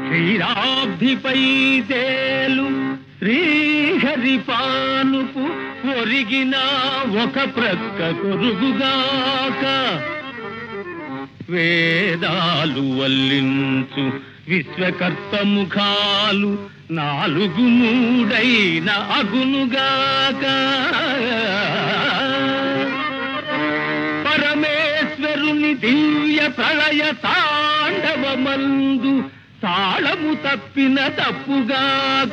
శ్రీరాబ్ధిపై తేలు శ్రీహరి పానుపు ఒరిగిన ఒక ప్రక్క కొరుగుగాక వేదాలు వల్లించు విశ్వకర్త ముఖాలు నాలుగు మూడైన అగునుగాక పరమేశ్వరుని దివ్య ప్రళయ తాండవమందు తాళము తప్పిన తప్పుగాక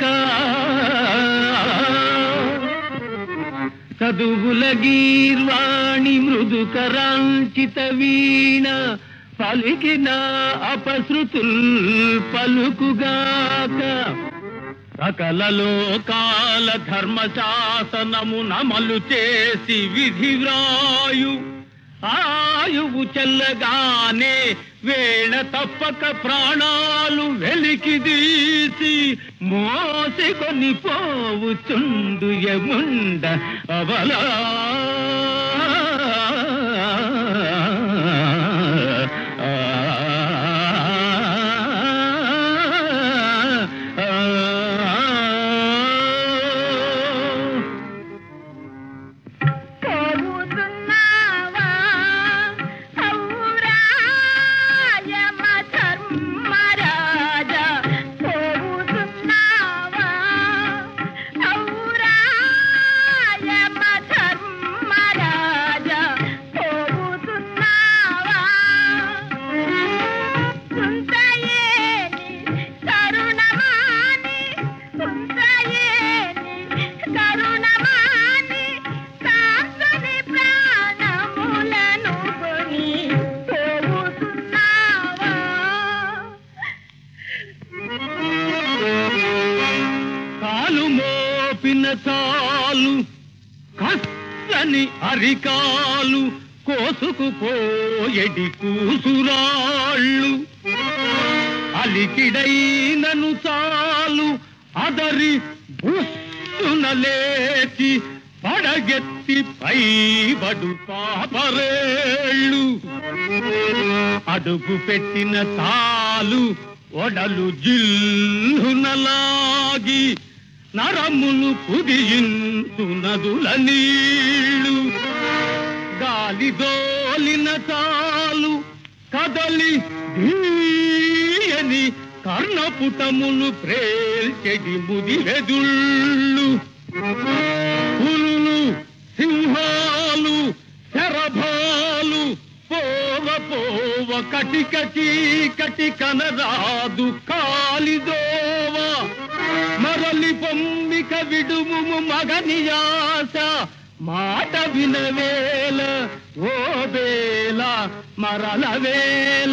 చదువుల గీర్వాణి మృదుకరాంచిత వీణ పలికిన అపశృతుల్ పలుకుగాక సకల లోకాల ధర్మశాసనము నమలు చేసి విధి వ్రాయు ఆయువు చెల్లగానే వేళ తప్పక ప్రాణాలు వెలికిదీసి మోసికొని పోవుచుండు యముండ అవలా చాలు కస్తని అరికాలు కోసుకుపోయడి కూసురాళ్ళు అలికిడైనను చాలు అదరి బుస్సున లేచి పడగెత్తి పైబడు పాపరేళ్ళు అడుగు పెట్టిన చాలు ఒడలు జిల్లునలాగి నరములు కుదియించు నదుల నీళ్ళు గాలి దోలిన చాలు కదలి ధీయని కర్ణపుటములు ప్రేల్చెడి ముదివెదుళ్ళు పులులు సింహాలు శరభాలు పోవ పోవ కటిక చీకటి కనరాదు కాలిదోవ మరలి పొమ్మిక విడుము మగనియాస మాట వినవేల ఓ వేళ మరల వేళ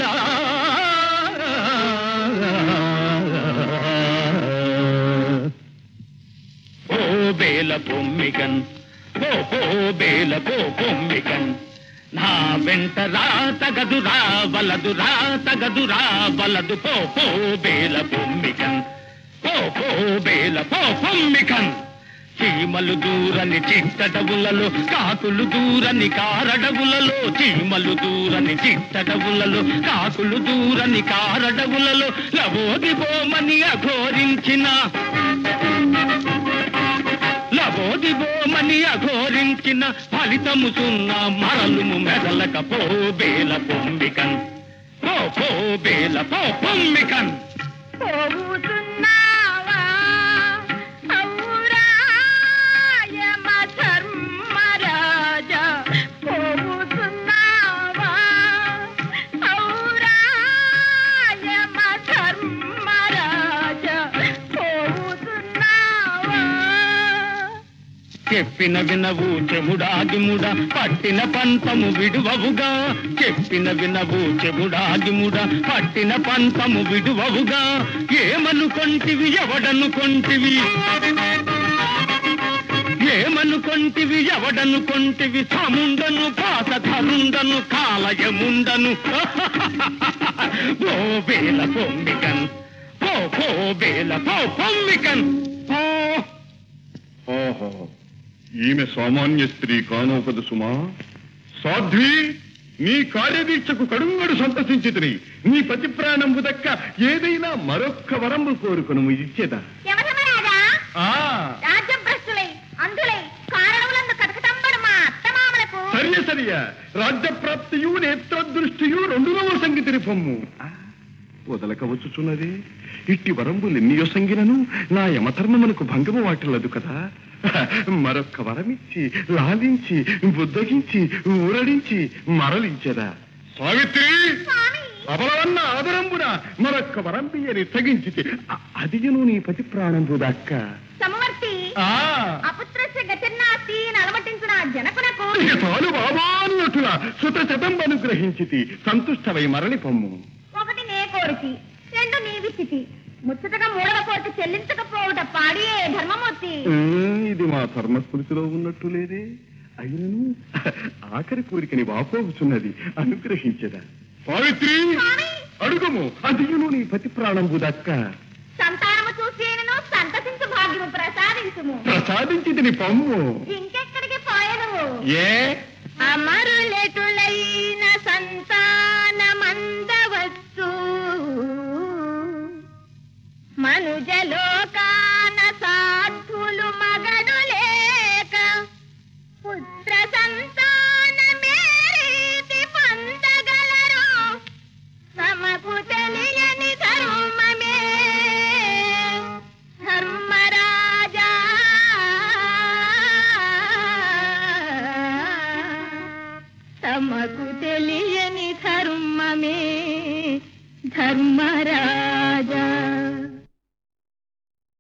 ఓ వేళ పొమ్మికన్ ఓ వేళ పొమ్మికన్ నా వెంట రా తగదురా వలదురా తగదురా వలదు పో వేళ పొమ్మికన్ పో బేల పొమ్మికన్ చీమలు దూరని చిట్టడవులలో కాకులు దూరని కారడవులలో చీమలు దూరని చిట్టడవులలో కాకులు దూరని కారడవులలో లవోది బోమని అఘోరించిన లవోది బోమని అఘోరించిన ఫలితము సున్నా మరలుము మెదలక పో బేల పొమ్మికన్ పో బేల పొమ్మికన్ చెప్పిన వినవు చెముడాగిముడ పట్టిన పంతము విడువవుగా చెప్పిన వినవు చెముడాగిముడ పట్టిన పంతము విడువవుగా ఏమనుకొంటివి ఎవడనుకొంటివి ఏమనుకొంటివి ఎవడనుకొంటివి సముండను పాసధరుండను కాలయముండను ఓ బేల పొమ్మికన్ పో బేల పొమ్మికన్ ఓహో ఈమె సామాన్య స్త్రీ కానోపదు సుమా. సాధ్వి, నీ కార్యదీక్షకు కడుంగడు సంతసించితిని. నీ పతి ప్రాణంబు దక్క ఏదైనా మరొక్క వరంబు కోరుకును ఇచ్చేదా. యమధర్మరాజా, ఆ రాజ్యభ్రష్టులై అందులై కారణములందు కటకటంబడు మా అత్తమామలకు సరియ రాజ్య ప్రాప్తియు నేత్రదృష్టియు రెండునవ సంగతిని పొమ్ము. వదలక వచ్చుచున్నది. ఇట్టి వరంబులెన్నియో సంగినను నా యమధర్మమునకు భంగము వాటిల్లదు కదా. మరొక్క వరమిచ్చి లాలించి బుద్ధగించి ఊరడించి మరలించెదా. సావిత్రి, అబలవన్న ఆదరంబున మరొక్క వరంబియని తగించితే అదియును నీ పతి ప్రాణంబు దక్క. సమవర్తి అపుత్రస్య గతిర్నాస్తి అలమటించిన జనకునకు చాలు బాబానుట్టుగా సుత శతం అనుగ్రహించితి. సంతుష్టవై మరలి పొమ్ము. ఒకటి నే కోరితి, రెండు నీవిచ్చితి, ముచ్చటగా మూడవ కోరిక చెల్లించకపోవుట పాడియే ధర్మమూర్తి. ఇది మా ధర్మస్మృతిలో ఉన్నట్టు లేదే. అయినను ఆఖరి కోరికని వాపోవుచున్నది, అనుగ్రహించదా. సావిత్రి, అడుగుము. అదియును నీ పతి ప్రాణంబు దక్క. సంతానము చూసేనను సంతసించు భాగ్యము ప్రసాదించుము. ప్రసాదించితిని పొమ్ము. ఇంకెక్కడికి పోయను? ఏ అమరులెటులైన సంతానమందవచ్చు, మనుజలోకాన సాధులు మగడు లేక పుత్ర